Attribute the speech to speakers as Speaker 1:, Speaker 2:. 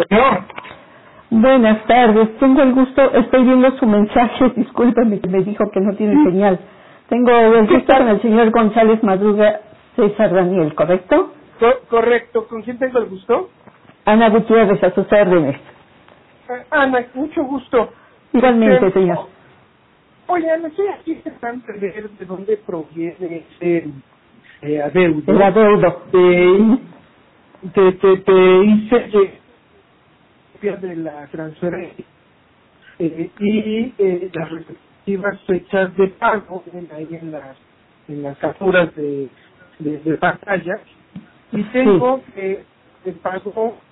Speaker 1: No,
Speaker 2: Buenas tardes, tengo el gusto, estoy viendo su mensaje, discúlpeme que me dijo que no tiene señal. Tengo el gusto con el señor González Madruga César Daniel, ¿correcto?
Speaker 1: correcto. ¿Con quién tengo el gusto?
Speaker 2: Ana Gutiérrez, a sus órdenes.
Speaker 1: Ana, mucho gusto.
Speaker 2: Igualmente, señor.
Speaker 1: Oye, Ana, estoy aquí tratando de ver de dónde proviene ese adeudo.
Speaker 2: El adeudo.
Speaker 1: Te hice copia de la transferencia y las respectivas fechas de pago ahí en las capturas de pantalla, y tengo que el pago